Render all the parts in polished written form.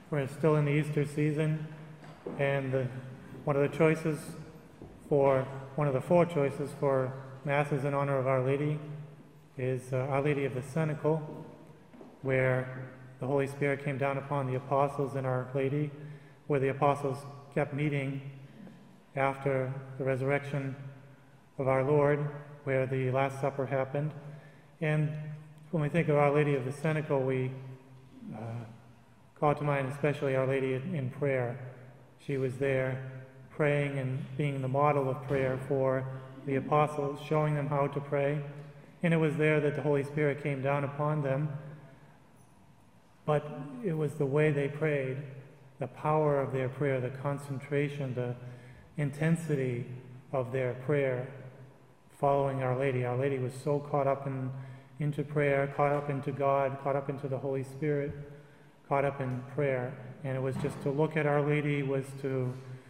We're still in the Easter season, and one of the four choices for Masses in honor of Our Lady is Our Lady of the Cenacle, where the Holy Spirit came down upon the apostles and Our Lady, where the apostles kept meeting after the resurrection of our Lord, where the Last Supper happened. And when we think of Our Lady of the Cenacle, we call to mind especially Our Lady in prayer. She was there praying and being the model of prayer for the apostles, showing them how to pray. And it was there that the Holy Spirit came down upon them. But it was the way they prayed, the power of their prayer, the concentration, the intensity of their prayer following Our Lady. Our Lady was so caught up into prayer, caught up into God, caught up into the Holy Spirit, caught up in prayer. And it was just to look at Our Lady was to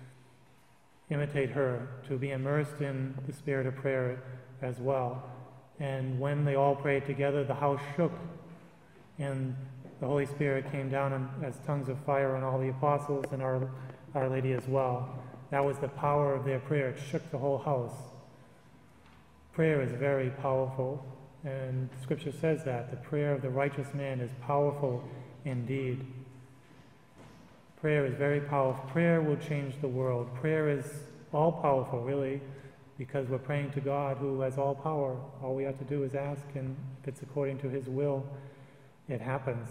imitate her, to be immersed in the spirit of prayer as well. And when they all prayed together, the house shook, and the Holy Spirit came down as tongues of fire on all the apostles and Our Lady as well. That was the power of their prayer. It shook the whole house. Prayer is very powerful, and Scripture says that. The prayer of the righteous man is powerful indeed. Prayer is very powerful. Prayer will change the world. Prayer is all-powerful, really, because we're praying to God who has all power. All we have to do is ask, and if it's according to His will, it happens.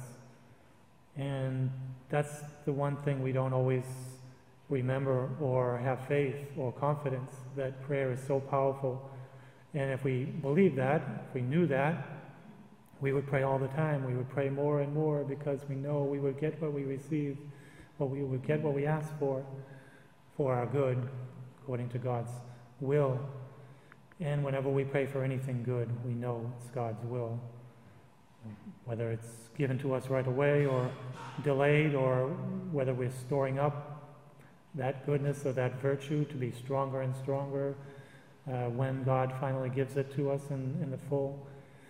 And that's the one thing we don't always remember or have faith or confidence, that prayer is so powerful. And if we believe that, if we knew that, we would pray all the time. We would pray more and more, because we know we would get what we receive, or we would get what we ask for our good, according to God's will. And whenever we pray for anything good, we know it's God's will. Whether it's given to us right away or delayed, or whether we're storing up that goodness or that virtue to be stronger and stronger when God finally gives it to us in the full.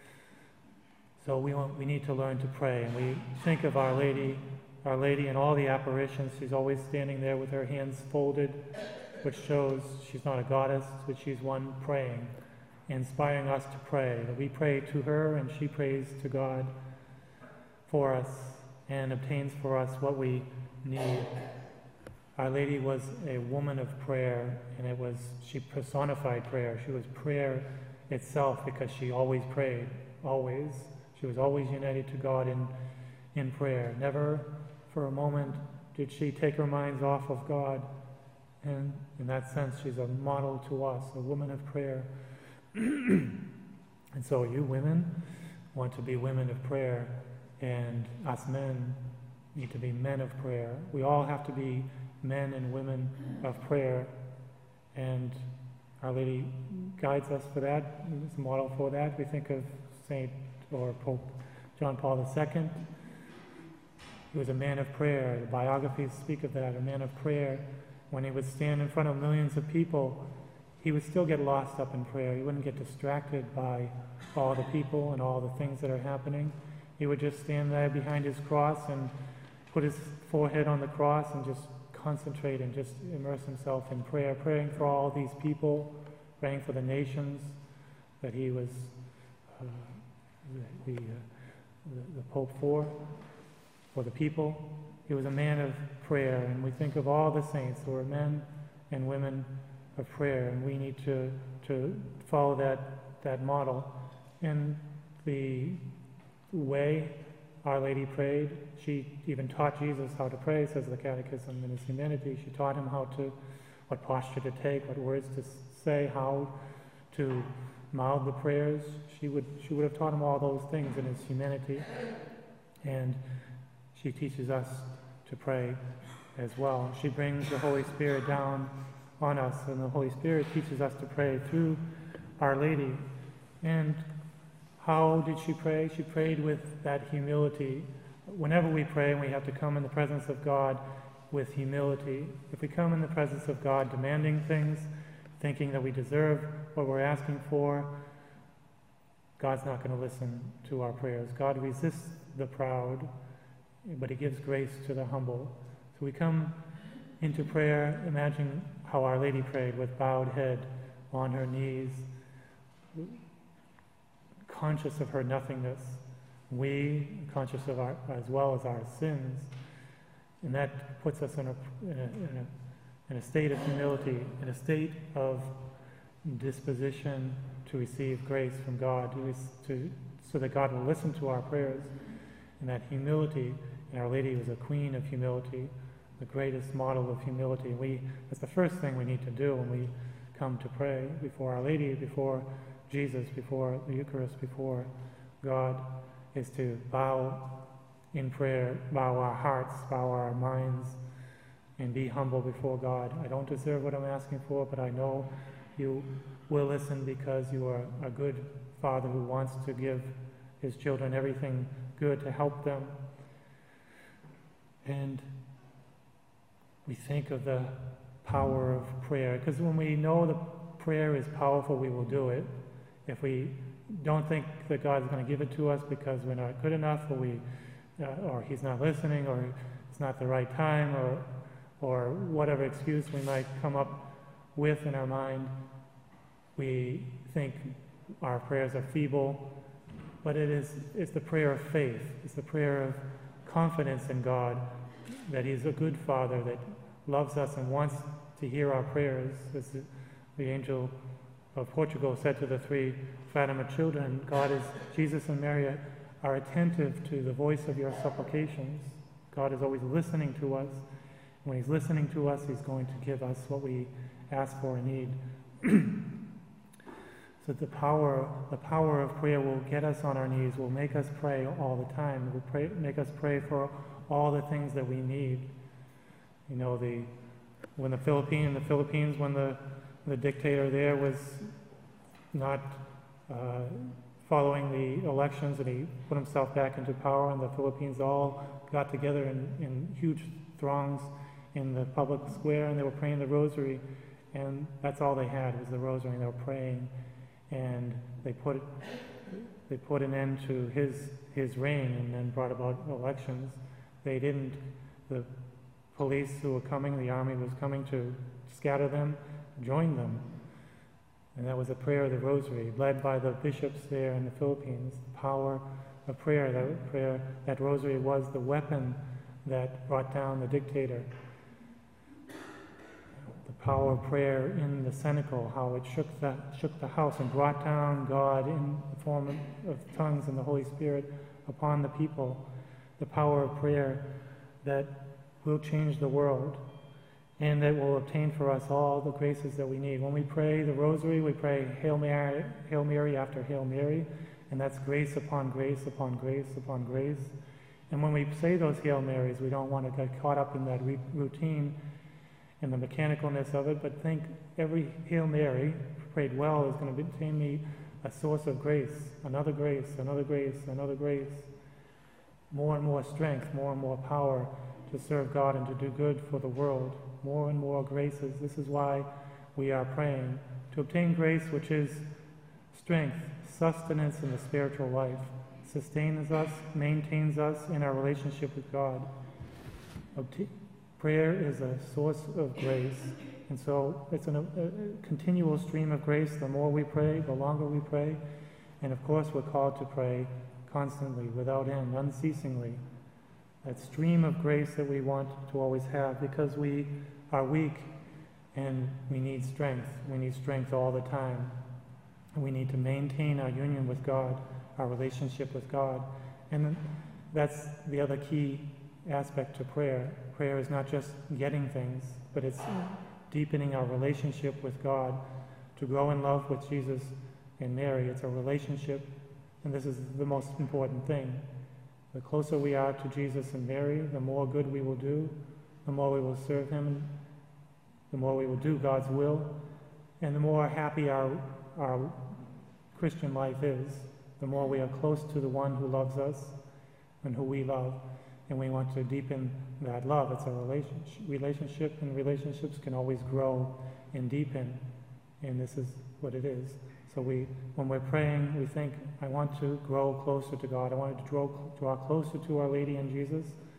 So we need to learn to pray. And we think of Our Lady in all the apparitions. She's always standing there with her hands folded, which shows she's not a goddess, but she's one praying, inspiring us to pray. That we pray to her, and she prays to God for us and obtains for us what we need. Our Lady was a woman of prayer, and she personified prayer. She was prayer itself, because she always prayed, always. She was always united to God in prayer. Never for a moment did she take her minds off of God. And in that sense, she's a model to us, a woman of prayer. And so you women want to be women of prayer, and us men need to be men of prayer. We all have to be men and women of prayer, and Our Lady guides us for that, is a model for that. We think of Saint or Pope John Paul II. He was a man of prayer. The biographies speak of that, a man of prayer. When he would stand in front of millions of people, he would still get lost up in prayer. He wouldn't get distracted by all the people and all the things that are happening. He would just stand there behind his cross and put his forehead on the cross and just concentrate and just immerse himself in prayer, praying for all these people, praying for the nations that he was the Pope for the people. He was a man of prayer, and we think of all the saints who are men and women of prayer, and we need to follow that model. And the way Our Lady prayed, she even taught Jesus how to pray, says the Catechism, in His Humanity. She taught him what posture to take, what words to say, how to mouth the prayers. She would have taught him all those things in His humanity. And she teaches us to pray as well. She brings the Holy Spirit down on us, and the Holy Spirit teaches us to pray through Our Lady. And how did she pray? She prayed with that humility. Whenever we pray, we have to come in the presence of God with humility. If we come in the presence of God demanding things, thinking that we deserve what we're asking for, God's not going to listen to our prayers. God resists the proud, but he gives grace to the humble. So we come into prayer, imagine how Our Lady prayed with bowed head on her knees, conscious of her nothingness. We conscious of our, as well as our sins, and that puts us in a state of humility, in a state of disposition to receive grace from God, so that God will listen to our prayers. And that humility, and Our Lady was a queen of humility, the greatest model of humility. That's the first thing we need to do when we come to pray before Our Lady, before Jesus, before the Eucharist, before God, is to bow in prayer, bow our hearts, bow our minds, and be humble before God. I don't deserve what I'm asking for, but I know you will listen because you are a good Father who wants to give his children everything good to help them. And we think of the power of prayer, because when we know the prayer is powerful, we will do it. If we don't think that God's going to give it to us because we're not good enough, or he's not listening, or it's not the right time, or whatever excuse we might come up with in our mind, we think our prayers are feeble. But it's the prayer of faith. It's the prayer of confidence in God, that he's a good Father that loves us and wants to hear our prayers. As the angel of Portugal said to the 3 Fatima children, Jesus and Mary are attentive to the voice of your supplications. God is always listening to us. When he's listening to us, he's going to give us what we ask for and need. So the power of prayer will get us on our knees, will make us pray all the time, will make us pray for all the things that we need. You know, when the Philippines, when the dictator there was not following the elections, and he put himself back into power, and the Philippines all got together in huge throngs in the public square, and they were praying the rosary, and that's all they had was the rosary, and they were praying. And they put an end to his reign, and then brought about elections. The police who were coming, the army was coming to scatter them, joined them. And that was a prayer of the rosary, led by the bishops there in the Philippines. The power of prayer, that rosary was the weapon that brought down the dictator. Power of prayer in the cenacle, how it shook the house and brought down God in the form of tongues and the Holy Spirit upon the people. The power of prayer that will change the world and that will obtain for us all the graces that we need. When we pray the rosary, we pray Hail Mary after Hail Mary, and that's grace upon grace upon grace upon grace. And when we say those Hail Marys, we don't want to get caught up in that routine and the mechanicalness of it, but think every Hail Mary prayed well is going to obtain me a source of grace, another grace, another grace, another grace, more and more strength, more and more power to serve God and to do good for the world, more and more graces. This is why we are praying, to obtain grace, which is strength, sustenance in the spiritual life, sustains us, maintains us in our relationship with God. Prayer is a source of grace, and so it's a continual stream of grace. The more we pray, the longer we pray, and of course we're called to pray constantly, without end, unceasingly. That stream of grace that we want to always have, because we are weak and we need strength. We need strength all the time. And we need to maintain our union with God, our relationship with God. And that's the other key aspect to prayer. Prayer is not just getting things, but it's deepening our relationship with God. To grow in love with Jesus and Mary, it's a relationship, and this is the most important thing. The closer we are to Jesus and Mary, the more good we will do, the more we will serve him, the more we will do God's will, and the more happy our Christian life is, the more we are close to the one who loves us and who we love. And we want to deepen that love. It's a relationship, and relationships can always grow and deepen, and this is what it is. So when we're praying, we think, I want to grow closer to God. I want to draw closer to Our Lady and Jesus,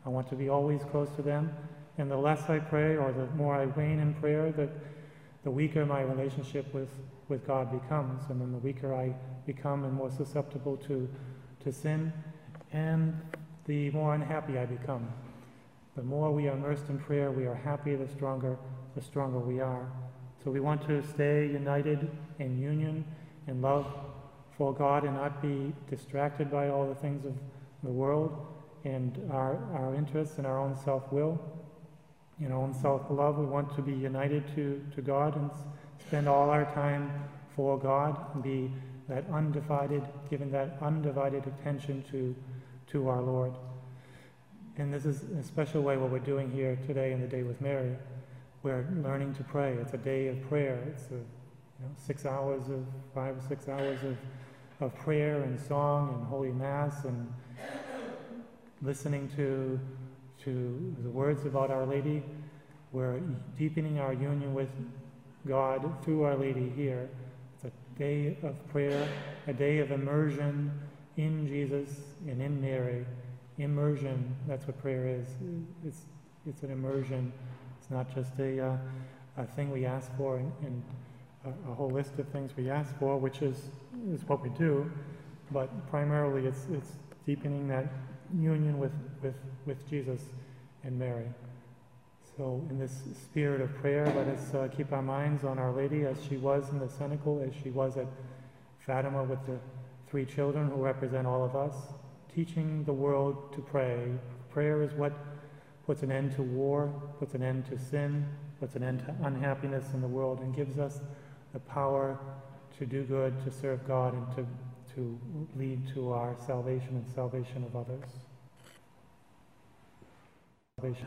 I want to be always close to them. And the less I pray, or the more I wane in prayer, the weaker my relationship with God becomes. And then the weaker I become and more susceptible to sin, and the more unhappy I become. The more we are immersed in prayer, we are happy, the stronger we are. So we want to stay united in union and love for God and not be distracted by all the things of the world and our interests and our own self-will, our own self-love. We want to be united to God and spend all our time for God and be that given that undivided attention to our Lord. And this is in a special way what we're doing here today in the Day with Mary. We're learning to pray. It's a day of prayer. It's 5 or 6 hours of prayer and song and Holy Mass and listening to the words about Our Lady. We're deepening our union with God through Our Lady here. It's a day of prayer, a day of immersion in Jesus and in Mary. Immersion, that's what prayer is. It's an immersion. It's not just a thing we ask for and a whole list of things we ask for, which is what we do, but primarily it's deepening that union with Jesus and Mary. So in this spirit of prayer, let us keep our minds on Our Lady as she was in the cenacle, as she was at Fatima with the 3 children who represent all of us, teaching the world to pray. Prayer is what puts an end to war, puts an end to sin, puts an end to unhappiness in the world, and gives us the power to do good, to serve God, and to lead to our salvation and salvation of others. Salvation.